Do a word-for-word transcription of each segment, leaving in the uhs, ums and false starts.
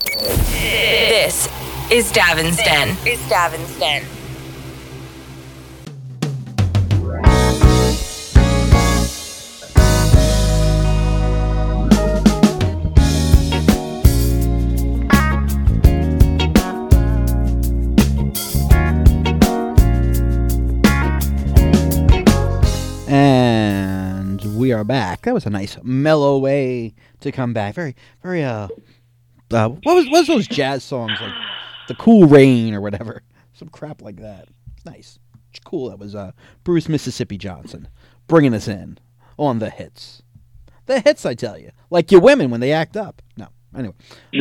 This is Davin's Den. Is Davin's Den. And we are back. That was a nice mellow way to come back. Very, very, uh, uh what was, what was those jazz songs like? The Cool Rain or whatever. Some crap like that. Nice. Cool. That was, uh, Bruce Mississippi Johnson bringing us in on the hits. The hits, I tell you. Like your women when they act up. No. Anyway.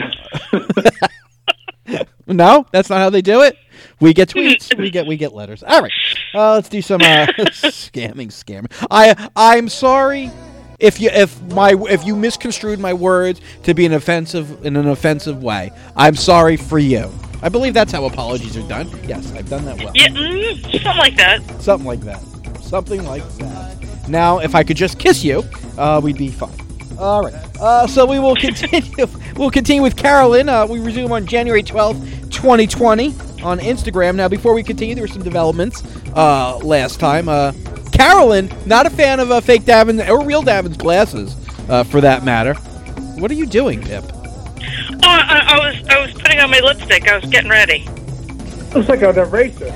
No? That's not how they do it? We get tweets. We get we get letters. All right. Uh, let's do some uh, scamming, scamming. I I'm sorry if you if my if you misconstrued my words to be an offensive in an offensive way. I'm sorry for you. I believe that's how apologies are done. Yes, I've done that well. Yeah, mm, something like that. Something like that. Something like that. Now, if I could just kiss you, uh, we'd be fine. All right. Uh, so we will continue. We'll continue with Carolyn. Uh, we resume on January twelfth, twenty twenty on Instagram. Now, before we continue, there were some developments uh, last time. Uh, Carolyn, not a fan of uh, fake Davin or real Davin's glasses, uh, for that matter. What are you doing, Pip? Oh, I, I was I was putting on my lipstick. I was getting ready. Looks like an eraser.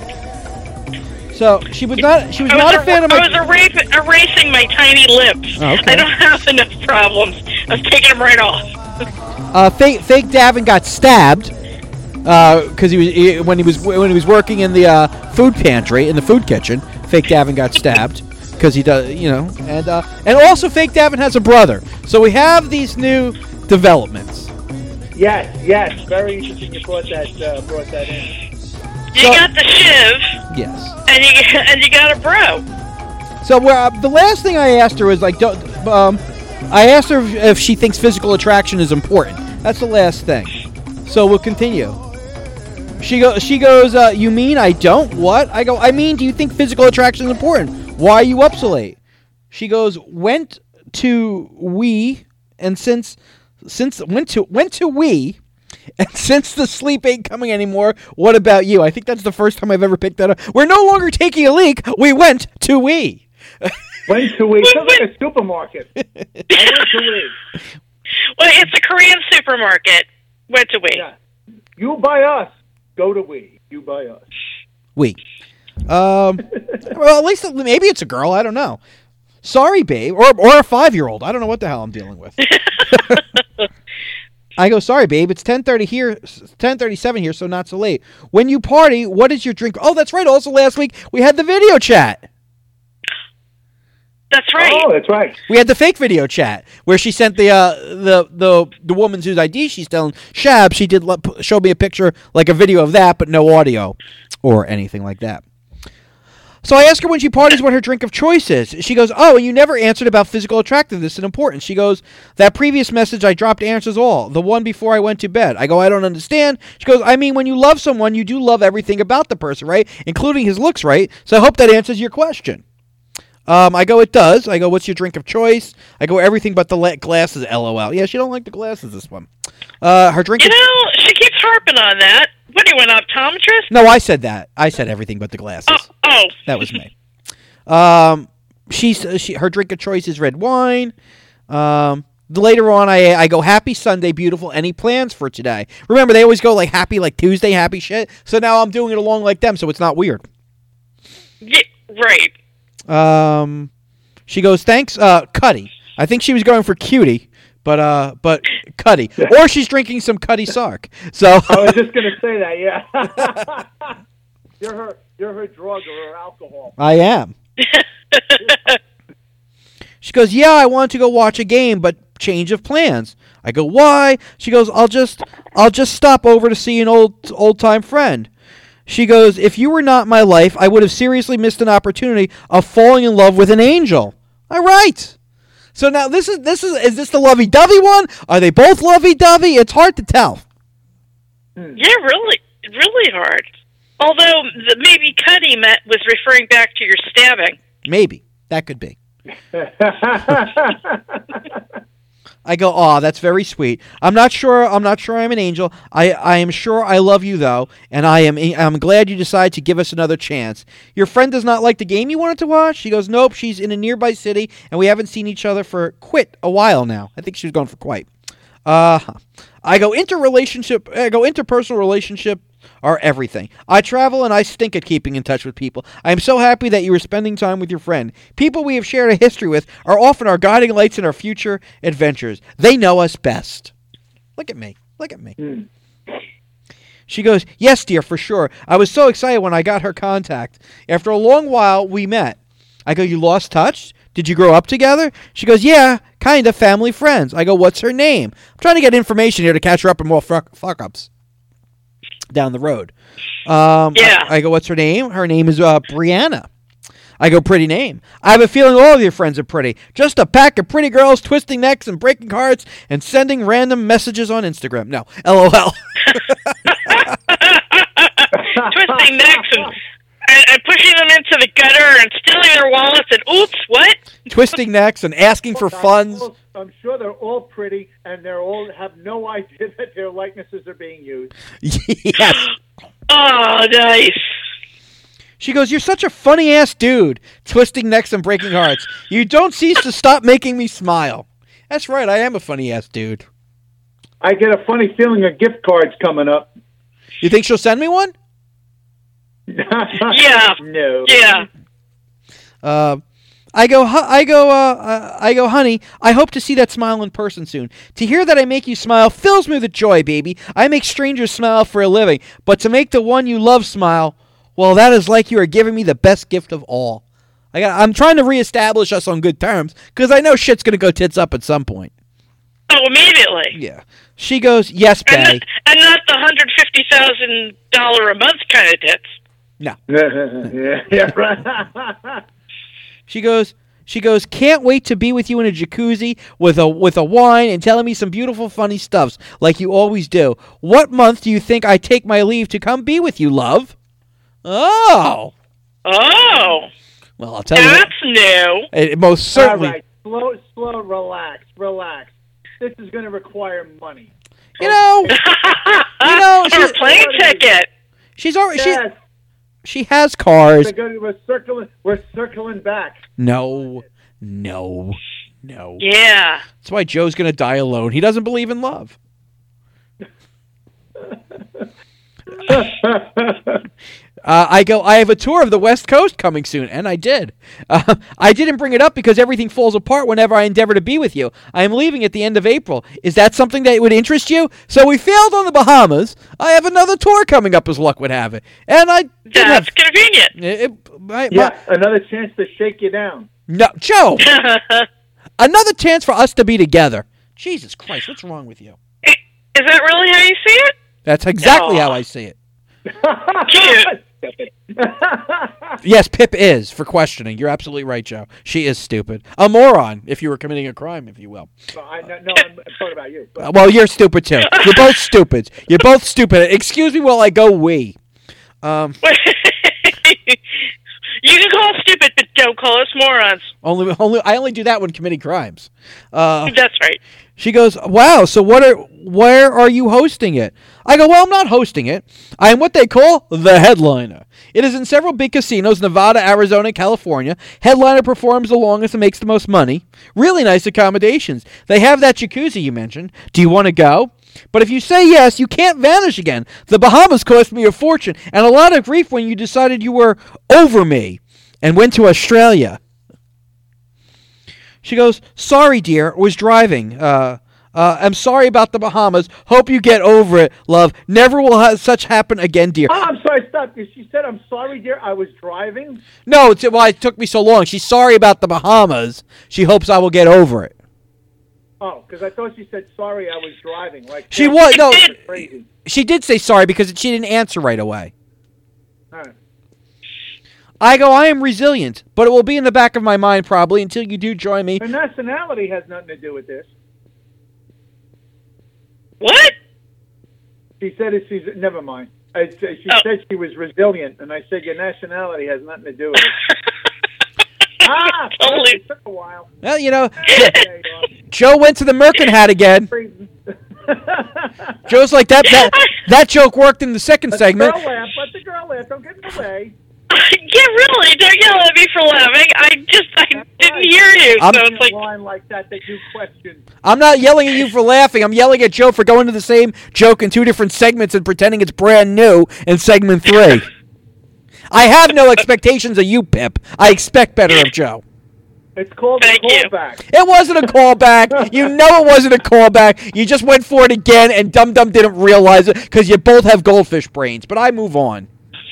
So she was not. She was, was not er- a fan of my. I was erasing, erasing my tiny lips. Oh, okay. I don't have enough problems. I was taking them right off. Uh, fake fake Davin got stabbed because uh, he was he, when he was when he was working in the uh, food pantry in the food kitchen. Fake Davin got stabbed because he does, you know, and uh, and also fake Davin has a brother. So we have these new developments. Yes, yes, very interesting. You brought that uh, brought that in. You So- got the shiv, Yes. and you and you got a bro. So where uh, the last thing I asked her was like, don't, um, I asked her if, if she thinks physical attraction is important. That's the last thing. So we'll continue. She go. She goes. Uh, you mean I don't? What? I go. I mean, do you think physical attraction is important? Why are you up so late? She goes. Went to we, and since since went to went to we, and since the sleep ain't coming anymore. What about you? I think that's the first time I've ever picked that up. We're no longer taking a leak. We went to we. Went to we. Sounds like a supermarket. I went to we. Well, it's a Korean supermarket. Went to we. Yeah. You buy us. Go to we. You buy us. We. Um. Well, at least maybe it's a girl. I don't know. Sorry, babe, or or a five-year-old. I don't know what the hell I'm dealing with. I go, sorry, babe. It's ten thirty here, ten thirty-seven here, so not so late. When you party, what is your drink? Oh, that's right. Also, last week we had the video chat. That's right. Oh, that's right. We had the fake video chat where she sent the uh, the the the woman whose I D she's telling Shab. She did let, show me a picture, like a video of that, but no audio or anything like that. So I asked her when she parties what her drink of choice is. She goes, oh, and you never answered about physical attractiveness and importance. She goes, that previous message I dropped answers all. The one before I went to bed. I go, I don't understand. She goes, I mean, when you love someone, you do love everything about the person, right? Including his looks, right? So I hope that answers your question. Um, I go, it does. I go, what's your drink of choice? I go, everything but the le- glasses, LOL. Yeah, she don't like the glasses, this one. Uh, her drink You of... know, she keeps harping on that. What, do you want an optometrist? No, I said that. I said everything but the glasses. Oh, oh. That was me. Um, she's she her drink of choice is red wine. Um, later on, I I go happy Sunday, beautiful. Any plans for today? Remember, they always go like happy like Tuesday, happy shit. So now I'm doing it along like them, so it's not weird. Yeah, right. Um, she goes thanks, uh, Cuddy. I think she was going for cutie, but uh, but Cuddy, or she's drinking some Cuddy Sark. So I was just gonna say that. Yeah. You're her. You're her drug or her alcohol. I am. She goes, yeah, I want to go watch a game, but change of plans. I go, why? She goes, I'll just, I'll just stop over to see an old, old time friend. She goes, if you were not my life, I would have seriously missed an opportunity of falling in love with an angel. All right. So now this is, this is, is this the lovey-dovey one? Are they both lovey-dovey? It's hard to tell. Yeah, really, really hard. Although the, maybe Cuddy met was referring back to your stabbing. Maybe. That could be. I go, "Aw, that's very sweet. I'm not sure. I'm not sure I'm an angel. I, I am sure I love you though, and I am. I'm glad you decided to give us another chance. Your friend does not like the game you wanted to watch." She goes, "Nope. She's in a nearby city, and we haven't seen each other for quite a while now. I think she was going for quite." Uh, I go interrelationship. I go interpersonal relationship are everything. I travel and I stink at keeping in touch with people. I am so happy that you were spending time with your friend. People we have shared a history with are often our guiding lights in our future adventures. They know us best. Look at me. Look at me. Mm. She goes, "Yes, dear, for sure. I was so excited when I got her contact. After a long while, we met." I go, "You lost touch? Did you grow up together?" She goes, "Yeah, kind of, family friends." I go, "What's her name?" I'm trying to get information here to catch her up in more fuck, fuck ups down the road. Um, yeah. I, I go, "What's her name?" Her name is uh, Brianna. I go, "Pretty name. I have a feeling all of your friends are pretty. Just a pack of pretty girls twisting necks and breaking hearts and sending random messages on Instagram." No, LOL. Twisting necks and, and, and pushing them into the gutter and stealing their wallets and oops, what? Twisting necks and asking for funds. I'm sure they're all pretty, and they're all have no idea that their likenesses are being used. Yes. Oh, nice. She goes, "You're such a funny-ass dude, twisting necks and breaking hearts. You don't cease to stop making me smile." That's right, I am a funny-ass dude. I get a funny feeling of gift cards coming up. You think she'll send me one? Yeah. No. Yeah. Uh, I go, I go, uh, uh, I go, "Honey, I hope to see that smile in person soon. To hear that I make you smile fills me with joy, baby. I make strangers smile for a living, but to make the one you love smile, well, that is like you are giving me the best gift of all." I got, I'm trying to reestablish us on good terms because I know shit's gonna go tits up at some point. Oh, immediately. Yeah. She goes, "Yes, And, babe." the, and not the one hundred fifty thousand dollars a month kind of tits. No. yeah, yeah, right. She goes, she goes, "Can't wait to be with you in a jacuzzi with a with a wine and telling me some beautiful funny stuffs like you always do. What month do you think I take my leave to come be with you, love?" Oh. Oh. Well, I'll tell That's you. new. It, it most certainly. All right, slow, slow, relax, relax. This is going to require money. You know. you know. For a plane ticket. She's already. Yes. She, she has cars. We're, going, we're circling. We're circling back. No. No. No. Yeah. That's why Joe's going to die alone. He doesn't believe in love. Uh, I go, "I have a tour of the West Coast coming soon," and I did. Uh, I didn't bring it up because everything falls apart whenever I endeavor to be with you. I am leaving at the end of April. Is that something that would interest you? So we failed on the Bahamas. I have another tour coming up as luck would have it. And I did That's have, convenient. it, it, my, Yeah, my, another chance to shake you down. no, Joe, another chance for us to be together. Jesus Christ, what's wrong with you? Is that really how you see it? That's exactly No. how I see it. Cute. Yes, Pip is, for questioning. You're absolutely right, Joe. She is stupid. A moron, if you were committing a crime, if you will. No, I, no, no, I'm talking about you. Uh, well, you're stupid, too. You're both stupid. You're both stupid. Excuse me while I go wee. Um, You can call us stupid, but don't call us morons. only, only, I only do that when committing crimes. Uh, That's right. She goes, "Wow, so what are, where are you hosting it?" I go, "Well, I'm not hosting it. I am what they call the headliner. It is in several big casinos, Nevada, Arizona, and California. Headliner performs the longest and makes the most money. Really nice accommodations. They have that jacuzzi you mentioned. Do you want to go? But if you say yes, you can't vanish again. The Bahamas cost me a fortune and a lot of grief when you decided you were over me and went to Australia." She goes, "Sorry, dear, was driving. Uh, uh, I'm sorry about the Bahamas. Hope you get over it, love. Never will ha- such happen again, dear." Oh, I'm sorry, stop. She said, "I'm sorry, dear, I was driving." No, it's why it took me so long. She's sorry about the Bahamas. She hopes I will get over it. Oh, because I thought she said, "Sorry, I was driving." Like She was no. crazy. She did say sorry because she didn't answer right away. All right. I go, "I am resilient, but it will be in the back of my mind probably until you do join me." Her nationality has nothing to do with this. What? She said it, she's never mind. I, she Oh. said she was resilient, and I said your nationality has nothing to do with it. ah, Totally. it took a while. Well, you know, Okay, uh, Joe went to the Merkin hat again. Joe's like, that that, that joke worked in the second Let segment. the girl laugh. Let the girl laugh. Don't get in the way. Yeah, really. Don't yell at me for laughing. I just, I That's didn't right. hear you, I'm- so In it's a like, line like that that you question. I'm not yelling at you for laughing. I'm yelling at Joe for going to the same joke in two different segments and pretending it's brand new in segment three. I have no expectations of you, Pip. I expect better of Joe. It's called Thank a you. callback. It wasn't a callback. You know it wasn't a callback. You just went for it again, and Dum Dum didn't realize it because you both have goldfish brains. But I move on.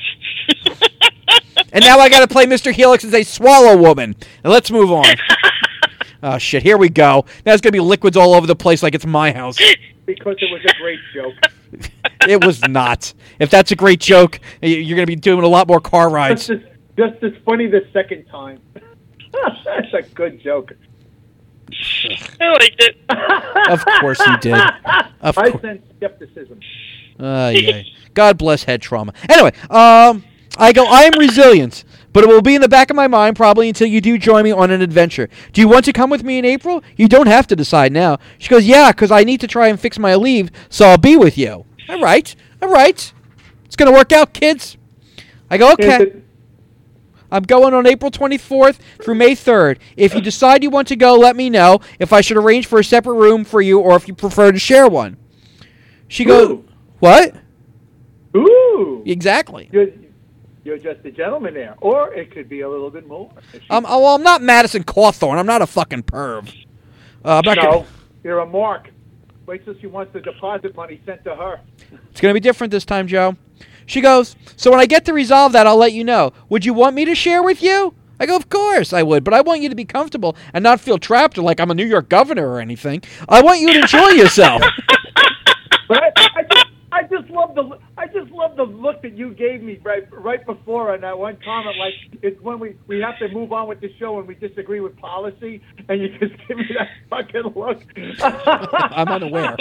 And now I got to play Mister Helix and say swallow woman. And let's move on. Oh, shit. Here we go. Now it's going to be liquids all over the place like it's my house. Because it was a great joke. It was not. If that's a great joke, y- you're going to be doing a lot more car rides. Just as, just as funny the second time. That's a good joke. I liked it. Of course you did. Of I course. sense skepticism. Uh, yeah. God bless head trauma. Anyway, um, I go, I am resilient, but it will be in the back of my mind probably until you do join me on an adventure. Do you want to come with me in April? You don't have to decide now. She goes, yeah, because I need to try and fix my leave, so I'll be with you. All right. All right. It's going to work out, kids. I go, okay. Is it- I'm going on April twenty-fourth through May third. If you decide you want to go, let me know if I should arrange for a separate room for you or if you prefer to share one. She goes, Ooh. what? Ooh. Exactly. You're, you're just a gentleman there. Or it could be a little bit more. Um, oh, well, I'm not Madison Cawthorn. I'm not a fucking perv. Uh, I'm not no, gonna, you're a mark. Wait till she wants the deposit money sent to her. it's going to be different this time, Joe. She goes, so when I get to resolve that, I'll let you know. Would you want me to share with you? I go, of course I would, but I want you to be comfortable and not feel trapped or like I'm a New York governor or anything. I want you to enjoy yourself. But I, I, just, I just love the I just love the look that you gave me right right before on that one comment. Like it's when we, we have to move on with the show and we disagree with policy, and you just give me that fucking look. I'm unaware.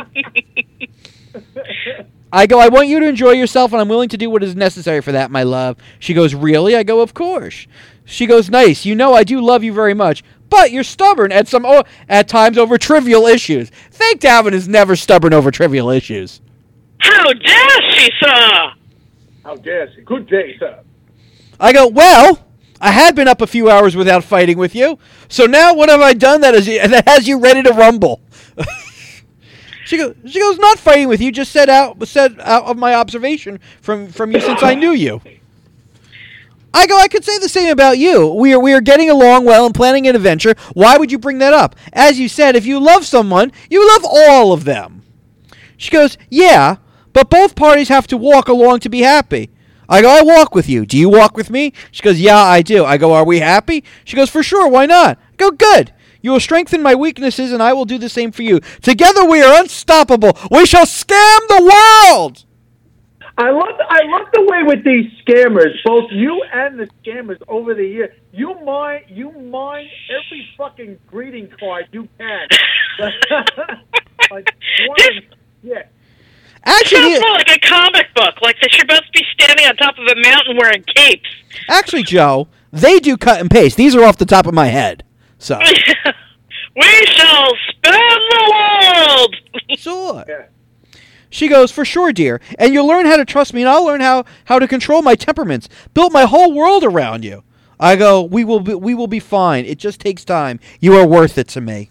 I go, I want you to enjoy yourself, and I'm willing to do what is necessary for that, my love. She goes, really? I go, of course. She goes, nice. You know I do love you very much, but you're stubborn at some oh, at times over trivial issues. Fake Davin is never stubborn over trivial issues. How dare she, sir? How dare she? Good day, sir. I go, well, I had been up a few hours without fighting with you, so now what have I done that, is, that has you ready to rumble? She goes, she goes, not fighting with you, just set out, set out of my observation from, from you since I knew you. I go, I could say the same about you. We are we are getting along well and planning an adventure. Why would you bring that up? As you said, if you love someone, you love all of them. She goes, yeah, but both parties have to walk along to be happy. I go, I walk with you. Do you walk with me? She goes, yeah, I do. I go, are we happy? She goes, for sure, why not? I go, good. You will strengthen my weaknesses, and I will do the same for you. Together we are unstoppable. We shall scam the world. I love I love the way with these scammers, both you and the scammers over the year. You mine you mine every fucking greeting card you can. Like, one, yeah. Actually, Sounds more like a comic book. Like they should both be standing on top of a mountain wearing capes. actually, Joe, they do cut and paste. These are off the top of my head. So, We shall span the world. sure. Yeah. She goes, for sure, dear. And you'll learn how to trust me, and I'll learn how, how to control my temperaments. Build my whole world around you. I go, we will be, we will be fine. It just takes time. You are worth it to me.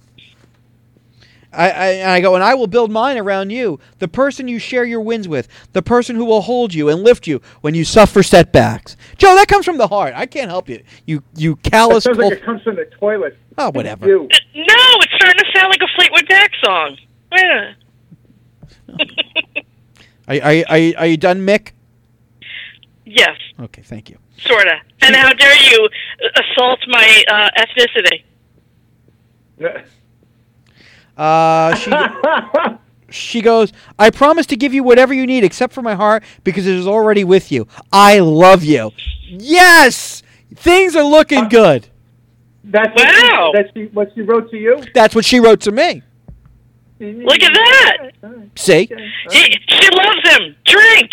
I, I, and I go, and I will build mine around you. The person you share your wins with. The person who will hold you and lift you when you suffer setbacks. Joe, that comes from the heart. I can't help you. You you It callous... sounds like cold- it comes from the toilet. Oh, whatever. You. No, it's starting to sound like a Fleetwood Mac song. Wait a minute. Are, are, are, you- are you done, Mick? Yes, Okay, thank you. sorta. And how dare you assault my uh, ethnicity? Uh, she... She goes, I promise to give you whatever you need except for my heart because it is already with you. I love you. Yes! Things are looking good. That's Wow. what she, that's she, what she wrote to you? That's what she wrote to me. Look at that. See? She, she loves him. Drink.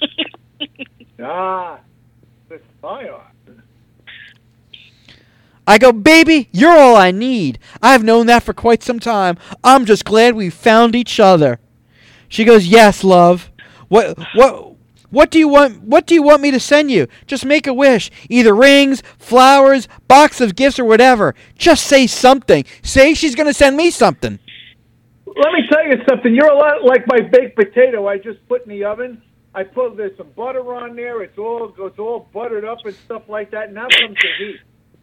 Ah, this fire. I go, baby, you're all I need. I've known that for quite some time. I'm just glad we found each other. She goes, yes, love. What what what do you want what do you want me to send you? Just make a wish. Either rings, flowers, box of gifts, or whatever. Just say something. Say she's gonna send me something. Let me tell you something. You're a lot like my baked potato I just put in the oven. I put there's some butter on there. It's all it's all buttered up and stuff like that. Now comes the heat.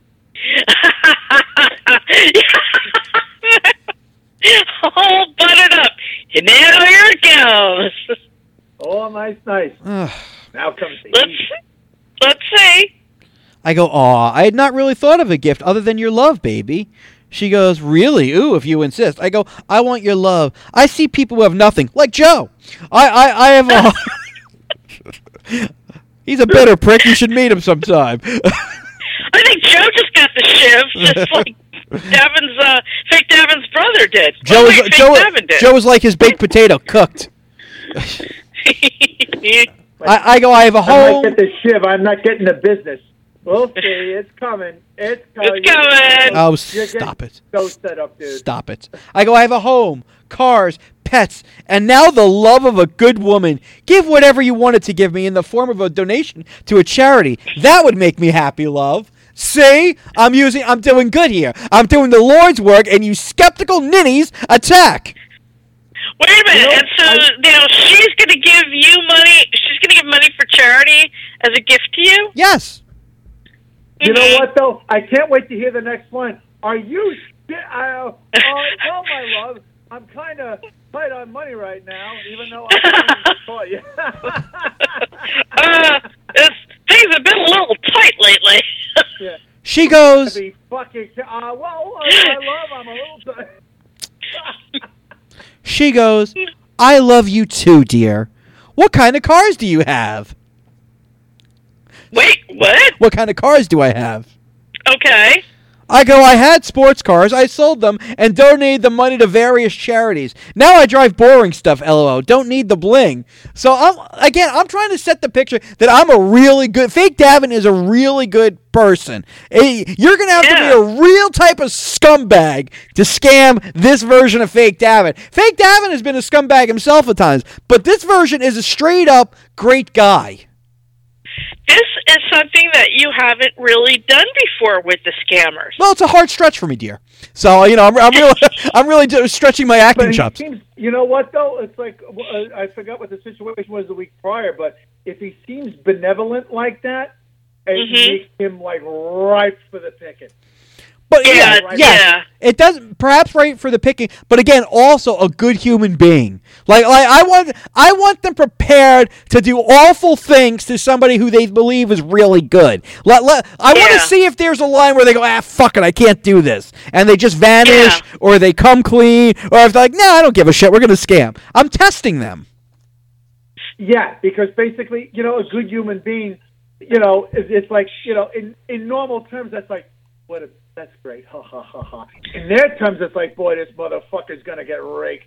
All buttered up. And now here it goes. Oh, nice, nice. Now comes the Let's heat. let's see. I go, aw, I had not really thought of a gift other than your love, baby. She goes, really? Ooh, if you insist. I go, I want your love. I see people who have nothing, like Joe. I, I, I have a... He's a bitter prick. You should meet him sometime. I think Joe just got the shiv, just like Devin's, uh, fake Devin's brother did. Joe, oh, was, wait, fake Joe, Devin did. Joe was like his baked potato, cooked. I, I go, I have a I home. might get the shiv. I'm not getting the business. We'll see. It's coming. It's coming. It's coming. Oh, You're stop it. So set up, dude. Stop it. I go, I have a home, cars, pets, and now the love of a good woman. Give whatever you wanted to give me in the form of a donation to a charity. That would make me happy, love. See? I'm using, I'm doing good here. I'm doing the Lord's work, and you skeptical ninnies attack. Wait a minute. You know, and so I- now she's going to give you money. She's going to give money for charity as a gift to you? Yes. You know Mhm. what, though? I can't wait to hear the next line. Are you shit? I, uh, uh, well, my love, I'm kind of tight on money right now, even though I can't call you. uh, it's, things have been a little tight lately. Yeah. She goes, Be fucking, uh, well, uh, my love, I'm a little tight. she goes, I love you too, dear. What kind of cars do you have? Wait, what? What kind of cars do I have? Okay. I go, I had sports cars, I sold them, and donated the money to various charities. Now I drive boring stuff, lol. Don't need the bling. So, I'm again, I'm trying to set the picture that I'm a really good... Fake Davin is a really good person. Eh, You're going to have Yeah. to be a real type of scumbag to scam this version of Fake Davin. Fake Davin has been a scumbag himself at times, but this version is a straight-up great guy. This is something that you haven't really done before with the scammers. Well, it's a hard stretch for me, dear. So, you know, I'm, I'm really, I'm really do- stretching my acting But he chops. seems, you know what, though? It's like, uh, I forgot what the situation was the week prior, but if he seems benevolent like that, it Mhm. makes him, like, ripe for the picking. But Yeah, yeah, right. yes, yeah. it does perhaps right for the picking, but again, also a good human being. Like, like I want, I want them prepared to do awful things to somebody who they believe is really good. Let, let, I want to Yeah. see if there's a line where they go, ah, fuck it, I can't do this, and they just vanish, Yeah. or they come clean, or if they're like, no, I don't give a shit, we're gonna scam. I'm testing them. Yeah, because basically, you know, a good human being, you know, it's, it's like, you know, in, in normal terms, that's like, what a, that's great, ha, ha, ha, ha. In their terms, it's like, boy, this motherfucker's going to get raked.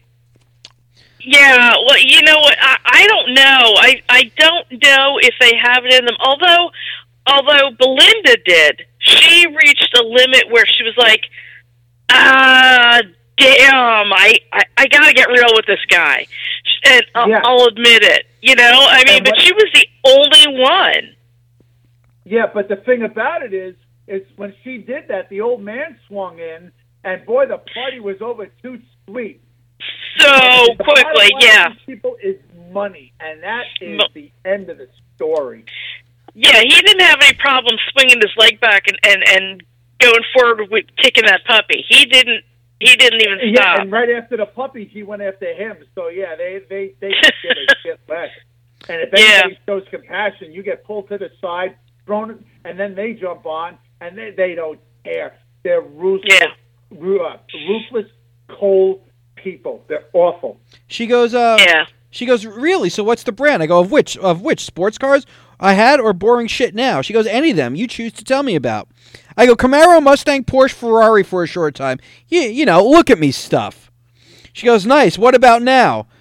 Yeah, well, you know what? I, I don't know. I I don't know if they have it in them. Although, although Belinda did, she reached a limit where she was like, "Ah, damn! I I, I got to get real with this guy," and I'll, Yeah. I'll admit it. You know, I mean, And but what- she was the only one. Yeah, but the thing about it is, is when she did that, the old man swung in, and boy, the party was over too sweet. So The bottom quickly, line yeah, of these people is money, and that is Mo- the end of the story. yeah. He didn't have any problem swinging his leg back and and and going forward with kicking that puppy. He didn't. He didn't even Yeah, stop. and right after the puppy, he went after him. So yeah, they they they could give a shit less. And if Yeah. anybody shows compassion, you get pulled to the side, thrown, and then they jump on, and they they don't care. They're ruthless, Yeah. ru- uh, ruthless, cold people. They're awful. She goes, uh, Yeah. She goes, really? So what's the brand? I go, of which? Of which? Sports cars I had or boring shit now? She goes, any of them you choose to tell me about. I go, Camaro, Mustang, Porsche, Ferrari for a short time. You, you know, look at me stuff. She goes, nice. What about now?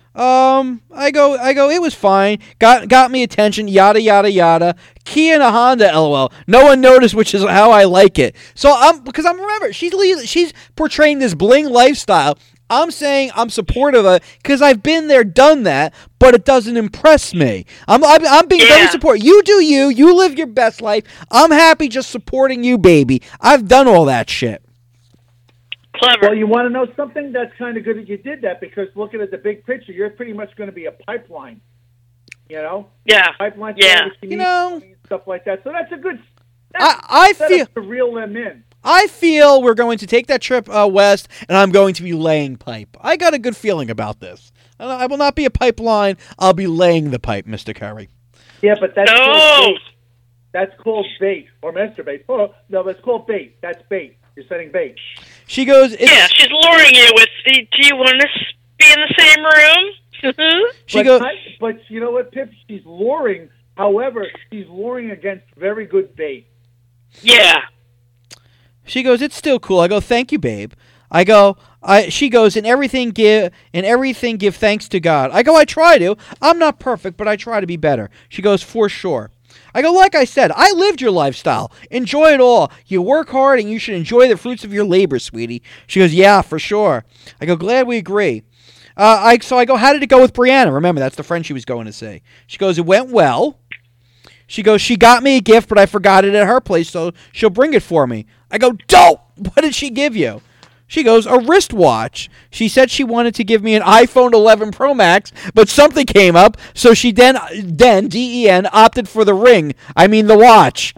Um, I go, I go. It was fine. Got got me attention. Yada yada yada. Kia and a Honda. LOL. No one noticed, which is how I like it. So I'm because I'm remember she's le- she's portraying this bling lifestyle. I'm saying I'm supportive of it because I've been there, done that, but it doesn't impress me. I'm I'm, I'm being Yeah. very supportive. You do you. You live your best life. I'm happy just supporting you, baby. I've done all that shit. Clever. Well, you want to know something? That's kind of good that you did that because looking at the big picture, you're pretty much going to be a pipeline. You know, yeah. pipeline. Yeah. You You know, and stuff like that. So that's a good. That's I I set feel. up to reel them in. I feel we're going to take that trip uh, west, and I'm going to be laying pipe. I got a good feeling about this. Uh, I will not be a pipeline. I'll be laying the pipe, Mister Curry. Yeah, but that's No. called bait. That's called bait or masturbate. Oh no, that's called bait. That's bait. You're setting bait. She goes, it's, Yeah, she's luring you with, the, do you want to be in the same room? she but, goes, I, but you know what, Pip? She's luring. However, she's luring against very good bait. Yeah. she goes, it's still cool. I go, thank you, babe. I go, I. She goes, in everything give, in everything give thanks to God. I go, I try to. I'm not perfect, but I try to be better. She goes, for sure. I go, like I said, I lived your lifestyle. Enjoy it all. You work hard, and you should enjoy the fruits of your labor, sweetie. She goes, yeah, for sure. I go, glad we agree. Uh, I So I go, how did it go with Brianna? Remember, that's the friend she was going to see. She goes, it went well. She goes, she got me a gift, but I forgot it at her place, so she'll bring it for me. I go, dope! What did she give you? She goes, a wristwatch. She said she wanted to give me an iPhone eleven Pro Max, but something came up, so she then, then D E N, opted for the ring. I mean the watch.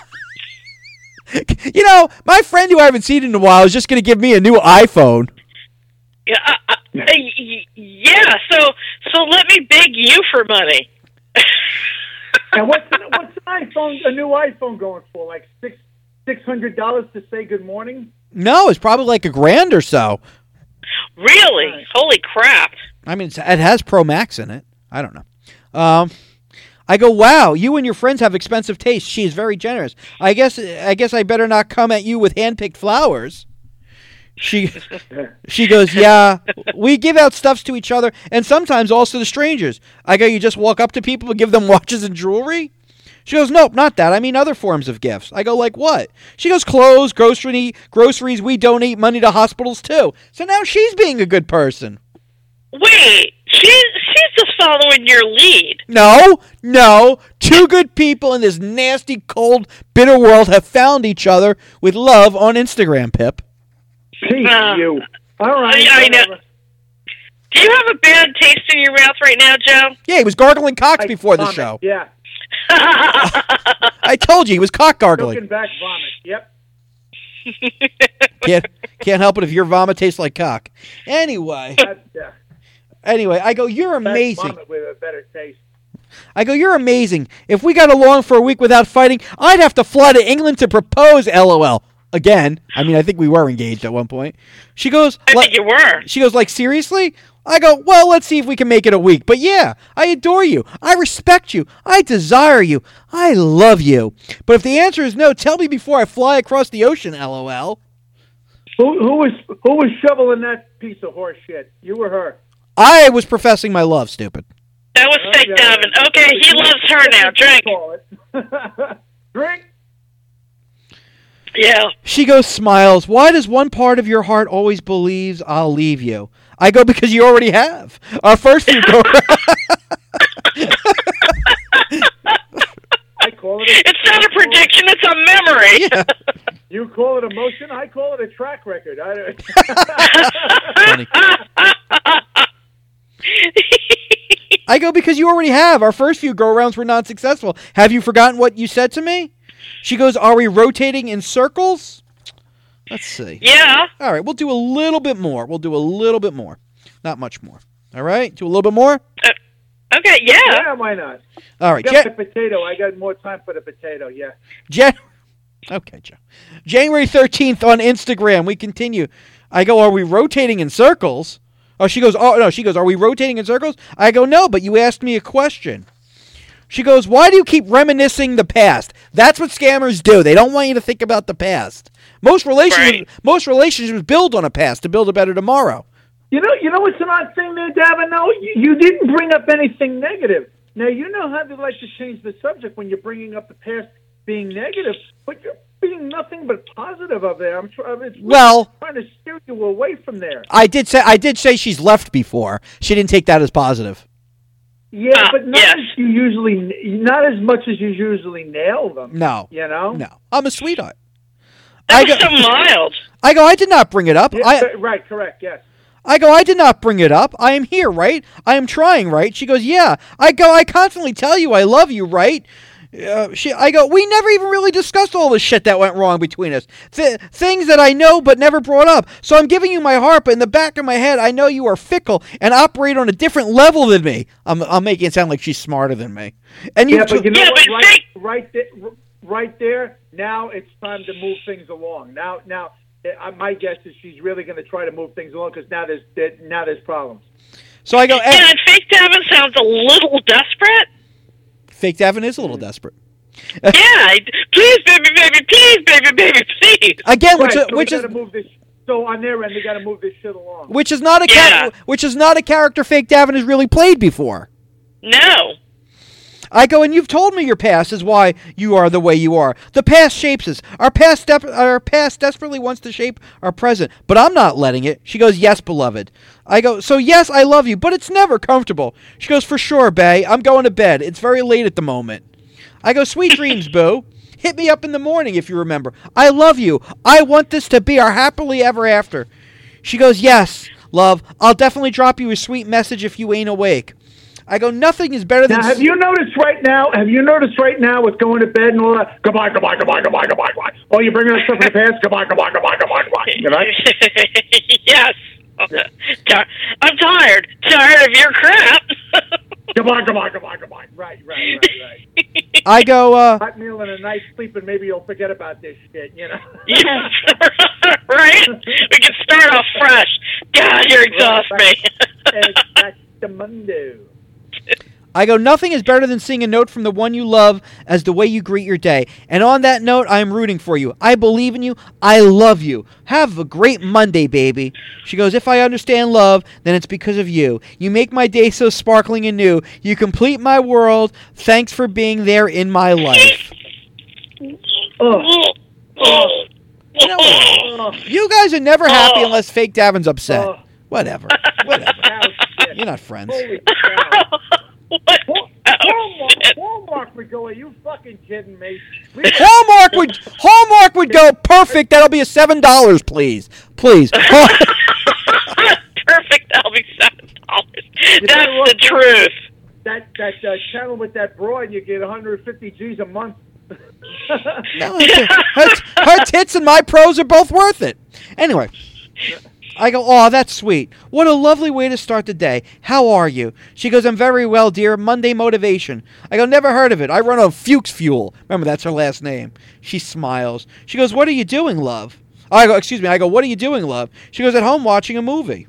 You know, my friend who I haven't seen in a while is just going to give me a new iPhone. Yeah, uh, uh, y- yeah. So, so let me beg you for money. And what's an, what's an iPhone? A new iPhone going for like six six hundred dollars to say good morning? No, it's probably like a grand or so. Really? Right. Holy crap! I mean, it's, it has Pro Max in it. I don't know. Um, I go, wow, you and your friends have expensive taste. She is very generous. I guess I guess I better not come at you with hand-picked flowers. She she goes, yeah, we give out stuffs to each other and sometimes also to strangers. I go, you just walk up to people and give them watches and jewelry? She goes, nope, not that. I mean other forms of gifts. I go, like what? She goes, clothes, grocery, groceries. We donate money to hospitals too. So now she's being a good person. Wait, she's she's just following your lead. No, no. Two good people in this nasty, cold, bitter world have found each other with love on Instagram, Pip. Peace, Uh, you. All right. I, I know. whatever. Do you have a bad taste in your mouth right now, Joe? Yeah, he was gargling cocks I before the vomit. show. Yeah. I told you he was cock gargling. Looking back, vomit. Yep. Can't, can't help it if your vomit tastes like cock. Anyway, That's, yeah. anyway, I go, you're That's amazing. vomit with a better taste. I go, you're amazing. If we got along for a week without fighting, I'd have to fly to England to propose, LOL. Again. I mean, I think we were engaged at one point. She goes, I like, think you were. she goes, like, seriously? I go, well, let's see if we can make it a week. But yeah, I adore you. I respect you. I desire you. I love you. But if the answer is no, tell me before I fly across the ocean, LOL. Who, who was who was shoveling that piece of horse shit? You or her? I was professing my love, stupid. That was fake, Okay. Donovan. Okay, he loves her now. Drink. Call it. Drink. Yeah. She goes, smiles. Why does one part of your heart always believes I'll leave you? I go, because you already have. Our first few go. I call it. A, It's not a prediction, it's a memory. Yeah. You call it emotion. I call it a track record. I don't. Funny. I go, because you already have. Our first few go-arounds were not successful. Have you forgotten what you said to me? She goes, are we rotating in circles? Let's see. Yeah. All right, we'll do a little bit more. We'll do a little bit more. Not much more. All right? Do a little bit more? Uh, okay, yeah. Yeah, why not? All right. Got Jan- the potato. I got more time for the potato. Yeah. Jan- okay, Joe. January thirteenth on Instagram. We continue. I go, are we rotating in circles? Oh, she goes, oh, no, she goes, are we rotating in circles? I go, no, but you asked me a question. She goes, why do you keep reminiscing the past? That's what scammers do. They don't want you to think about the past. Most relationships, Right. most relationships build on a past to build a better tomorrow. You know, you know what's an odd thing there, Davin? No, you, you didn't bring up anything negative. Now, you know how they like to change the subject when you're bringing up the past being negative, but you're being nothing but positive of there. I'm trying. It's Well, trying to steer you away from there. I did say I did say she's left before. She didn't take that as positive. Yeah, Ah, but not yes. as you usually, not as much as you usually nail them. No. You know. No. I'm a sweetheart. That I was go, so mild. I go, I did not bring it up. Yeah, I right. Correct. Yes. I go, I did not bring it up. I am here, right? I am trying, right? She goes, yeah. I go, I constantly tell you I love you, right? Uh, she, I go, we never even really discussed all the shit that went wrong between us. Th- things that I know but never brought up. So I'm giving you my heart, but in the back of my head, I know you are fickle and operate on a different level than me. I'm, I'm making it sound like she's smarter than me. And you, Yeah, but you know Yeah, what? but Right, think- right there, right there. Now it's time to move things along. Now, now, uh, my guess is she's really going to try to move things along because now there's there, now there's problems. so I go, Yeah, eh, and fake Davin sounds a little desperate. fake Davin is a little desperate. Yeah, I- please, baby, baby, please, baby, baby, please. Again, which, Right, is so which we is gotta move this. So on their end, they got to move this shit along. which is not a Yeah. char- which is not a character fake Davin has really played before. No. I go, and you've told me your past is why you are the way you are. The past shapes us. Our past, dep- our past desperately wants to shape our present, but I'm not letting it. She goes, yes, beloved. I go, so yes, I love you, but it's never comfortable. She goes, for sure, bae. I'm going to bed. It's very late at the moment. I go, sweet dreams, boo. Hit me up in the morning if you remember. I love you. I want this to be our happily ever after. She goes, yes, love. I'll definitely drop you a sweet message if you ain't awake. I go, nothing is better than... Now, have you noticed right now? Have you noticed right now with going to bed and all that? Goodbye, goodbye, goodbye, goodbye, goodbye, goodbye. Oh, you're bringing us stuff from the past. Goodbye, goodbye, goodbye, goodbye, goodbye. You know? Yes. Ti- I'm tired. Tired of your crap. Goodbye, goodbye, goodbye, goodbye. Right, right, right, right. I go, uh... Hot meal and a night sleep, and maybe you'll forget about this shit. You know? Yes. Right? We can start off fresh. God, you're exhausting me. Exactamundo. I go, nothing is better than seeing a note from the one you love as the way you greet your day. And on that note, I am rooting for you. I believe in you. I love you. Have a great Monday, baby. She goes, if I understand love, then it's because of you. You make my day so sparkling and new. You complete my world. Thanks for being there in my life. Oh, Oh. You know what? oh, You guys are never happy Oh. unless fake Davin's upset. Oh. Whatever. Whatever. cow shit. You're not friends. Holy cow. What? Hall- Oh, Hallmark, shit. Hallmark would go, are you fucking kidding me? We- Hallmark would Hallmark would go perfect. That'll be a seven dollars, please, please. Perfect. That'll be seven dollars. You That's better the look- truth. that that uh, channel with that broad, you get one hundred fifty G's a month. No, her, her tits and my pros are both worth it. Anyway, I go, oh, that's sweet. What a lovely way to start the day. How are you? She goes, I'm very well, dear. Monday motivation. I go, never heard of it. I run on Fuchs Fuel. Remember, that's her last name. She smiles. She goes, what are you doing, love? I go, excuse me. I go, what are you doing, love? She goes, at home watching a movie.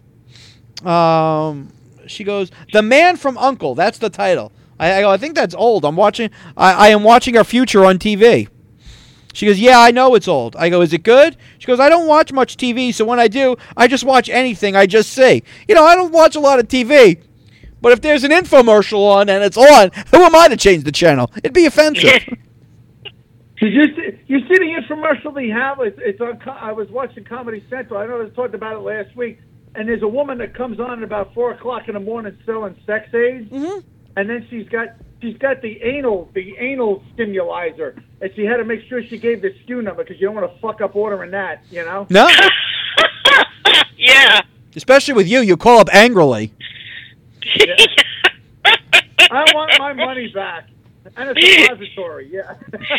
Um, she goes, The Man from U N C L E. That's the title. I, I go, I think that's old. I'm watching. I, I am watching our future on T V. She goes, yeah, I know it's old. I go, is it good? She goes, I don't watch much T V, so when I do, I just watch anything I just see. You know, I don't watch a lot of T V, but if there's an infomercial on and it's on, who am I to change the channel? It'd be offensive. Did you see, you see the infomercial they have? It's, it's on. Co- I was watching Comedy Central. I know I was talking about it last week. And there's a woman that comes on at about four o'clock in the morning selling sex aids. Mm-hmm. And then she's got she's got the anal the anal stimulizer, and she had to make sure she gave the S K U number because you don't want to fuck up ordering that, you know. No, Yeah. especially with you, you call up angrily. I want my money back and a suppository, yeah.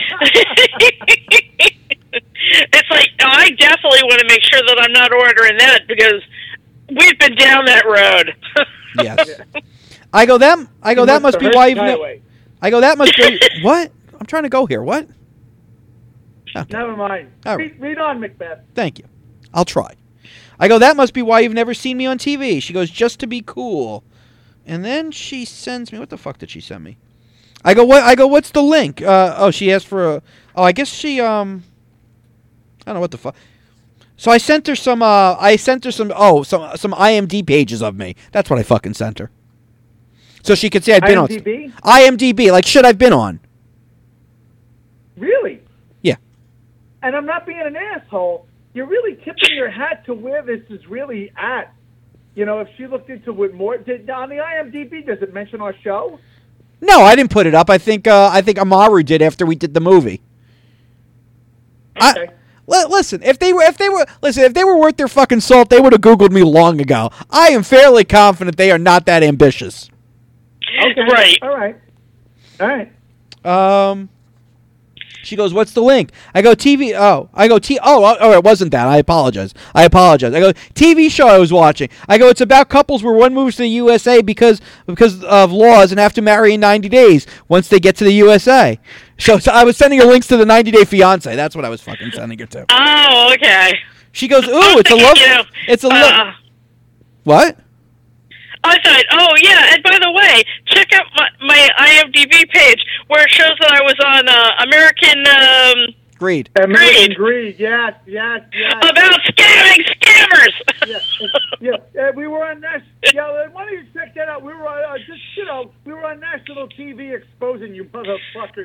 It's like, I definitely want to make sure that I'm not ordering that because we've been down that road. Yes. I go that. I go. That must be why you've. Ne- I go. That must be what. I'm trying to go here. What? Okay. Never mind. All right. Read, read on, Macbeth. Thank you. I'll try. I go, that must be why you've never seen me on T V. She goes, just to be cool. And then she sends me, what the fuck did she send me? I go, what? I go, what's the link? Uh, oh, she asked for a, oh, I guess she, um, I don't know what the fuck. So I sent her some. Uh, I sent her some. Oh, some some I M D B pages of me. That's what I fucking sent her. So she could say I'd been I M D B? on I M D B, like shit I've been on. Really? Yeah. And I'm not being an asshole. You're really tipping your hat to where this is really at. You know, if she looked into it more, did, on the I M D B, does it mention our show? No, I didn't put it up. I think uh, I think Amaru did after we did the movie. Okay. I, li- listen, if they were if they were listen, if they were worth their fucking salt, they would have Googled me long ago. I am fairly confident they are not that ambitious. Okay. Right. All right. All right. Um, she goes, "What's the link?" I go, "T V." Oh, I go, "T." Oh, oh, it wasn't that. I apologize. I apologize. I go, "T V show I was watching." I go, "It's about couples where one moves to the U S A because because of laws and have to marry in ninety days once they get to the U S A." So, so I was sending her links to the ninety day fiance. That's what I was fucking sending her to. Oh, okay. She goes, "Ooh, I was it's a thinking, love. you know, It's a uh, love. What?" I thought, oh yeah, and by the way, check out my, my I M D B page where it shows that I was on uh, American um, Greed. American Greed. Yes, yes, yes. about scamming scammers. yeah, yeah, yeah. We were on national. Yeah, why don't you check that out? We were on, uh, just you know, we were on national T V exposing you motherfuckers.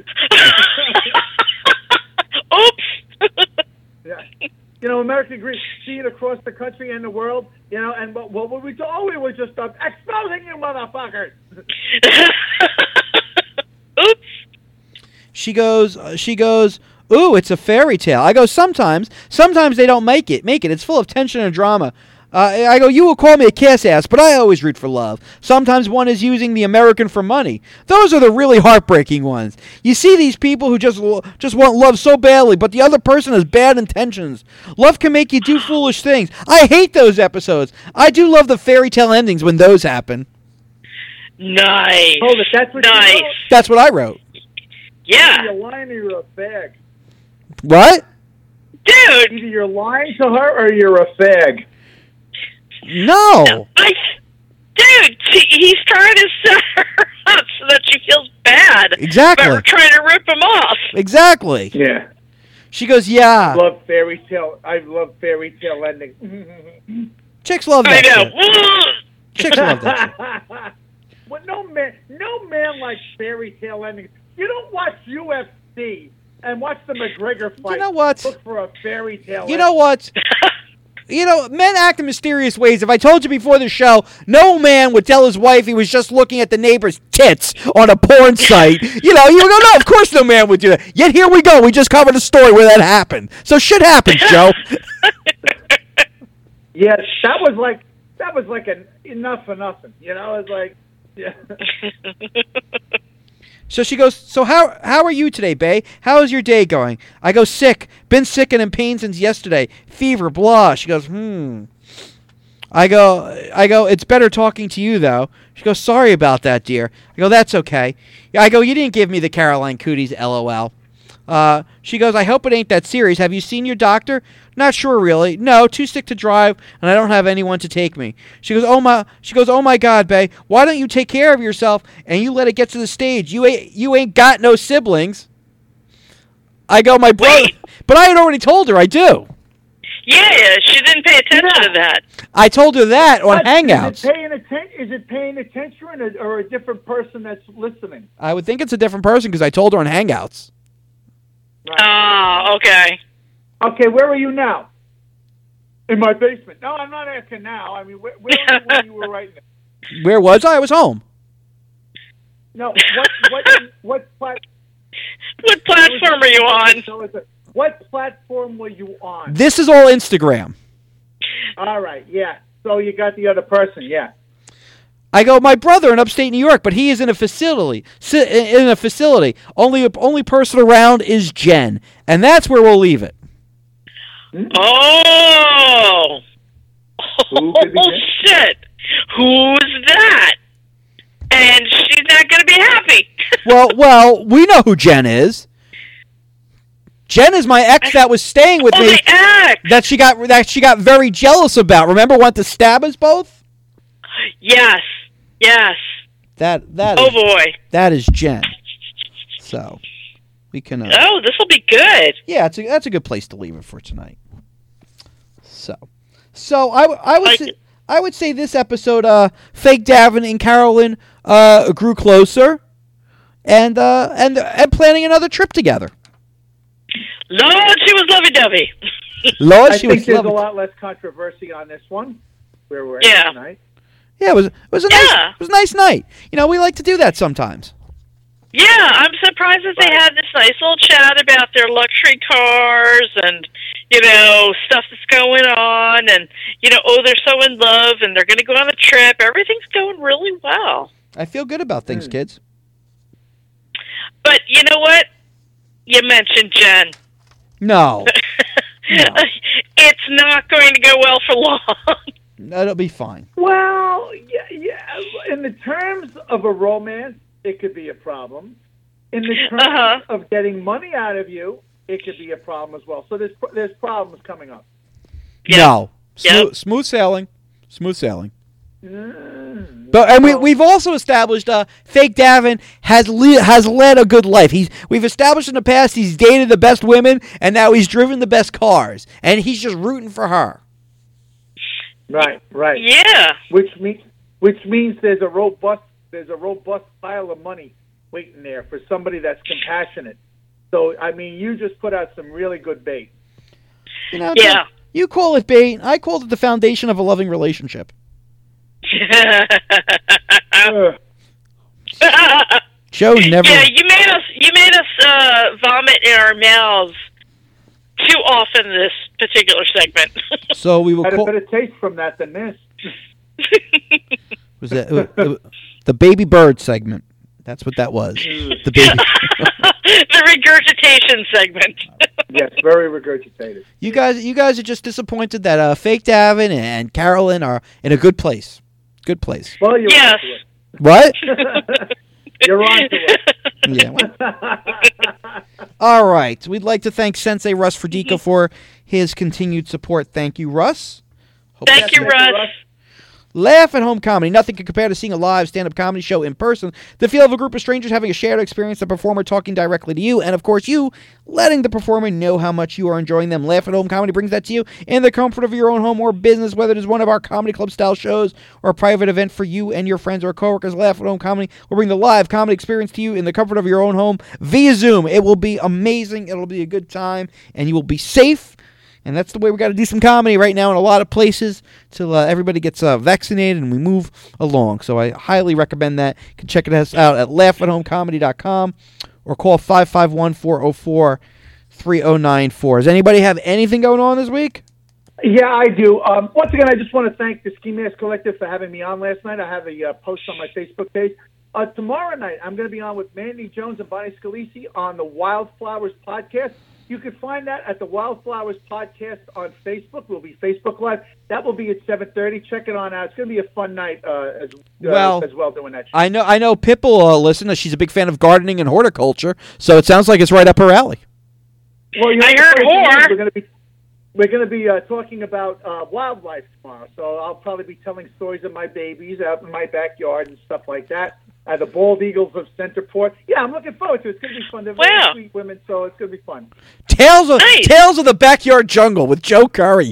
Oops. Yeah. You know, American Greed, see it across the country and the world, you know, and what, what were we doing? Oh, we were just uh, exposing you motherfuckers. Oops. She goes, uh, she goes, "Ooh, it's a fairy tale." I go, "Sometimes, sometimes they don't make it, make it. It's full of tension and drama." Uh, I go, "You will call me a kiss ass, but I always root for love. Sometimes one is using the American for money. Those are the really heartbreaking ones. You see these people who just just want love so badly, but the other person has bad intentions. Love can make you do foolish things. I hate those episodes. I do love the fairy tale endings when those happen." Nice. Hold it, that's what nice. you wrote? That's what I wrote. Yeah. You're lying or you're a fag. What? Dude. Either you're lying to her or you're a fag. No. I, dude, she, he's trying to set her up so that she feels bad. Exactly. But we're trying to rip him off. Exactly. Yeah. She goes, "Yeah." I love fairy tale. I love fairy tale endings. Chicks love I that know. shit. Chicks love that shit. Well, no man, no man likes fairy tale endings. You don't watch U F C and watch the McGregor fight. You know what? Look for a fairy tale. You know what? You know, men act in mysterious ways. If I told you before the show, no man would tell his wife he was just looking at the neighbor's tits on a porn site. You know, you go, "No, of course no man would do that." Yet here we go. We just covered a story where that happened. So shit happens, Joe. Yes, that was like that was like an enough for nothing. You know, it's like, yeah. So she goes, "So how how are you today, bae? How is your day going?" I go, "Sick. Been sick and in pain since yesterday. Fever, blah." She goes, "Hmm." I go, I go, "It's better talking to you, though." She goes, "Sorry about that, dear." I go, "That's okay." I go, "You didn't give me the Caroline Cooties, LOL." Uh, she goes, "I hope it ain't that serious. Have you seen your doctor?" "Not sure, really. No, too sick to drive, and I don't have anyone to take me." She goes, "Oh my!" She goes, "Oh my God, bae, why don't you take care of yourself and you let it get to the stage? You ain't, you ain't got no siblings." I go, "My brother," Wait. but I had already told her I do. Yeah, she didn't pay attention Yeah. to that. I told her that on But Hangouts. Is it paying attention? Is it paying attention, or a, or a different person that's listening? I would think it's a different person because I told her on Hangouts. Oh, okay. Okay, where are you now? In my basement. No, I'm not asking now. I mean, where, where were you when you were writing it? Where was I? I was home. No, what what what plat- What platform are you on? What platform were you on? This is all Instagram. All right, yeah. So you got the other person, yeah. I go, "My brother in upstate New York, but he is in a facility. Si- In a facility. Only only person around is Jen, and that's where we'll leave it." Oh. Who could be Oh, Jen? shit. Who's that? And she's not going to be happy. Well, well, we know who Jen is. Jen is my ex that was staying with Oh, me. the ex. That she got that she got very jealous about. Remember, wanted to stab us both. Yes. Yes. That that Oh, is, boy. that is Jen. So we can. Uh, Oh, this will be good. yeah, it's a, that's a good place to leave it for tonight. So, so I, w- I would Like- say, I would say this episode, uh, Fake Davin and Carolyn uh, grew closer, and uh, and and planning another trip together. Lord, she was lovey-dovey. Lord, I she think was there's lovely. a lot less controversy on this one, where we're Yeah. at tonight. Yeah, it was it was a nice Yeah. it was a nice night. You know, we like to do that sometimes. Yeah, I'm surprised that they had this nice little chat about their luxury cars and, you know, stuff that's going on. And, you know, oh, they're so in love and they're going to go on a trip. Everything's going really well. I feel good about things, Mm. kids. But you know what? You mentioned Jen. No, No. It's not going to go well for long. that'll be fine. Well, yeah, yeah. In the terms of a romance, it could be a problem. In the terms Uh-huh. of getting money out of you, it could be a problem as well. So there's there's problems coming up. Yeah. No, smooth, Yep. smooth sailing, smooth sailing. Mm. But and we Well, we've also established uh, Fake Davin has le- has led a good life. He's we've established in the past he's dated the best women and now he's driven the best cars and he's just rooting for her. right, right. Yeah. Which means which means there's a robust there's a robust pile of money waiting there for somebody that's compassionate. So I mean, you just put out some really good bait. You know, Yeah. you call it bait. I called it the foundation of a loving relationship. Ugh. Joe never. Yeah, you made us you made us uh, vomit in our mouths too often this particular segment. So we will Had a call. better taste from that than this. Was that uh, uh, the baby bird segment? That's what that was. The baby. The regurgitation segment. Yes, very regurgitated. You guys, you guys are just disappointed that uh, Fake Davin and Carolyn are in a good place. Good place. Well, you're Yes. on What? to it. You're on to it. Yeah. well- All right. We'd like to thank Sensei Russ Ferdico for his continued support. Thank you, Russ. Hope Thank you, Thank you, Russ. Russ. Laugh at home comedy. Nothing can compare to seeing a live stand-up comedy show in person. The feel of a group of strangers having a shared experience, the performer talking directly to you, and of course you letting the performer know how much you are enjoying them. Laugh at home comedy brings that to you in the comfort of your own home or business, whether it is one of our comedy club style shows or a private event for you and your friends or coworkers. Laugh at home comedy will bring the live comedy experience to you in the comfort of your own home via Zoom. It will be amazing. It'll be a good time, and you will be safe. And that's the way we got to do some comedy right now in a lot of places till uh, everybody gets uh, vaccinated and we move along. So I highly recommend that. You can check us out at laugh at home comedy dot com or call five five one, four oh four, three oh nine four. Does anybody have anything going on this week? Yeah, I do. Um, once again, I just want to thank the Ski Mask Collective for having me on last night. I have a uh, post on my Facebook page. Uh, tomorrow night, I'm going to be on with Mandy Jones and Bonnie Scalisi on the Wildflowers podcast. You can find that at the Wildflowers podcast on Facebook. We'll be Facebook Live. That will be at seven thirty. Check it on out. It's going to be a fun night uh, as, uh, Well, as well doing that show. I know I know Pip will uh, listen. She's a big fan of gardening and horticulture, so it sounds like it's right up her alley. Well, you know, I the heard funny thing is whore. We're going to be we're going to be uh, talking about uh, wildlife tomorrow. So I'll probably be telling stories of my babies out in my backyard and stuff like that. Uh, the bald eagles of Centerport. Yeah, I'm looking forward to it. It's going to be fun. They're very Wow. sweet women, so it's going to be fun. Tales of Nice. Tales of the Backyard Jungle with Joe Curry.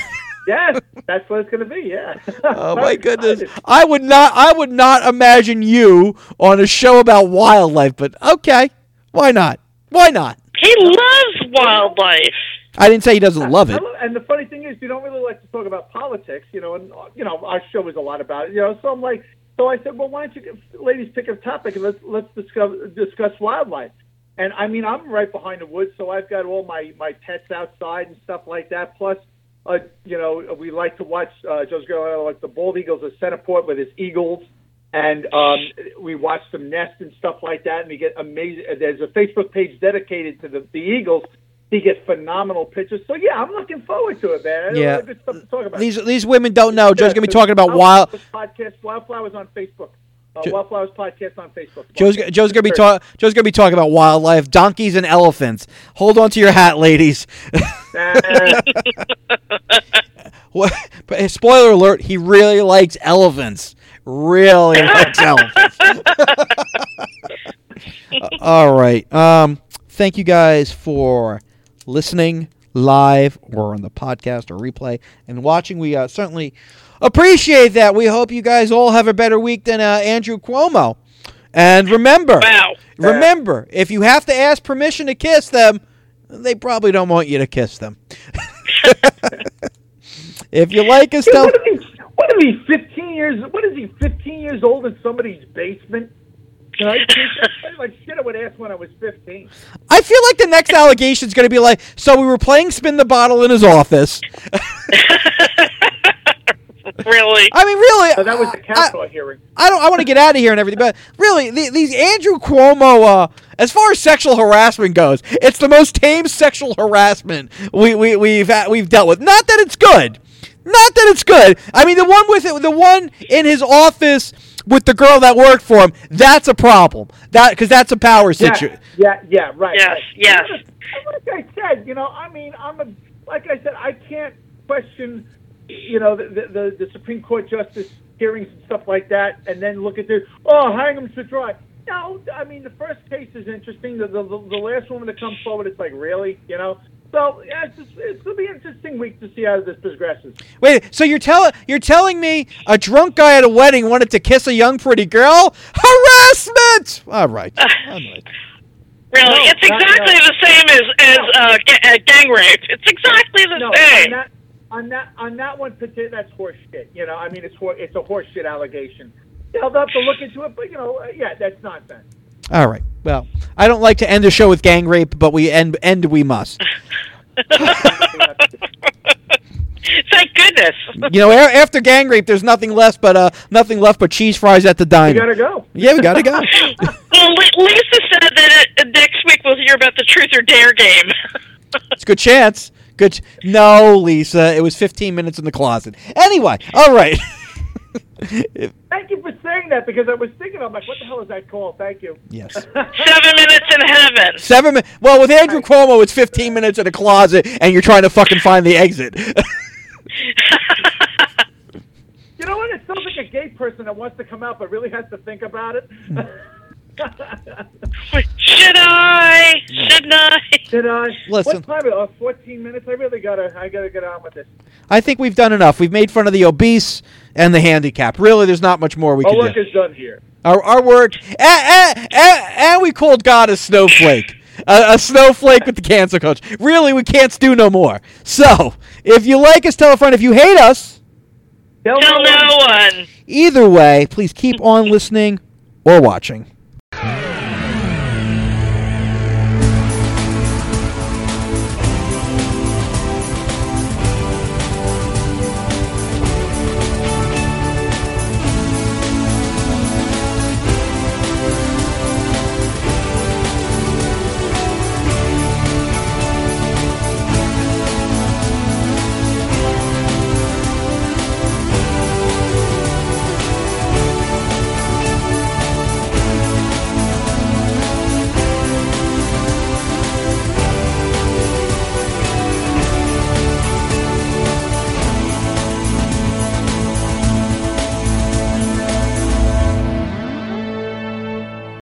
Yes, that's what it's going to be. Yeah. Oh my Very goodness! excited. I would not. I would not imagine you on a show about wildlife. But okay, why not? Why not? He loves wildlife. I didn't say he doesn't love I it. love- And the funny thing is, you don't really like to talk about politics, you know, and, uh, you know, our show is a lot about it, you know, so I'm like, so I said, well, why don't you give, ladies pick a topic and let's, let's discuss, discuss wildlife. And I mean, I'm right behind the woods, so I've got all my, my pets outside and stuff like that. Plus, uh, you know, we like to watch, uh, Joe's girl, like the bald eagles of Centerport with his eagles. And um, we watch some nests and stuff like that, and we get amazing. There's a Facebook page dedicated to the, the eagles. He gets phenomenal pictures. So yeah, I'm looking forward to it, man. Yeah. Good stuff to talk about. These these women don't know. Joe's Yeah, gonna be so talking about wild. Wildflowers podcast. Wildflowers on Facebook. Uh, Jo- Wildflowers podcast on Facebook. Joe's Joe's gonna be talk, Joe's gonna be talking about wildlife, donkeys and elephants. Hold on to your hat, ladies. Nah. What- but, spoiler alert: he really likes elephants. Really likes elephants. Uh, all right. Um. Thank you guys for listening, live or on the podcast or replay and watching. We uh, certainly appreciate that. We hope you guys all have a better week than uh, Andrew Cuomo. And remember, Wow. remember, if you have to ask permission to kiss them, they probably don't want you to kiss them. If you like us, Dude, tell. what, is he, what is he? Fifteen years? What is he? Fifteen years old in somebody's basement? Can I think that's like shit I would ask when I was fifteen. I feel like the next allegation is going to be like, so we were playing spin the bottle in his office. Really? I mean, really. So that was the Capitol I, hearing. I don't. I want to get out of here and everything, but really, the, these Andrew Cuomo, uh, as far as sexual harassment goes, it's the most tame sexual harassment we we we've had, we've dealt with. Not that it's good. Not that it's good. I mean, the one with it, the one in his office with the girl that worked for him, that's a problem. That because that's a power situation. Yeah, yeah, yeah, right. Yes, right. yes. Like I said, you know, I mean, I'm a, like I said, I can't question, you know, the the, the Supreme Court justice hearings and stuff like that, and then look at the, oh, hang them to dry. No, I mean, the first case is interesting. The the, the, the last woman to come forward, it's like, really, you know? So yeah, it's, just, it's going to be an interesting week to see how this progresses. Wait, so you're telling you're telling me a drunk guy at a wedding wanted to kiss a young pretty girl? Harassment! All right. All right. Really? No, it's not- exactly no. the same as, as uh, ga- uh, gang rape. It's exactly the No, same. on that, on that, on that one, parti- that's horse shit. You know, I mean, it's hor- it's a horse shit allegation. They'll have to look into it, but, you know, uh, yeah, that's nonsense. All right. Well, I don't like to end the show with gang rape, but we end end we must. Thank goodness. You know, a- after gang rape, there's nothing left but uh nothing left but cheese fries at the You diner. gotta go. Yeah, we gotta go. Well, Li- Lisa said that uh, next week we'll hear about the truth or dare game. It's a good chance. Good. Ch- no, Lisa, it was fifteen minutes in the closet. Anyway, all right. Thank you for saying that, because I was thinking, I'm like, what the hell is that called? Thank you. Yes. Seven minutes in heaven. Seven. Mi- well, with Andrew Cuomo, it's fifteen minutes in a closet, and you're trying to fucking find the exit. You know what? It sounds like a gay person that wants to come out but really has to think about it. Should I? Shouldn't I? Did I? Listen. What time is it? Oh, fourteen minutes? I really gotta, I gotta get on with this. I think we've done enough. We've made fun of the obese and the handicapped. Really, there's not much more we Our can work do. is done here. Our, our work, and, and, and, and we called God a snowflake. A, a snowflake with the cancer coach. Really, we can't do no more. So, if you like us, tell a friend. If you hate us, Tell Tell no one. no one. either way, please keep on listening or watching.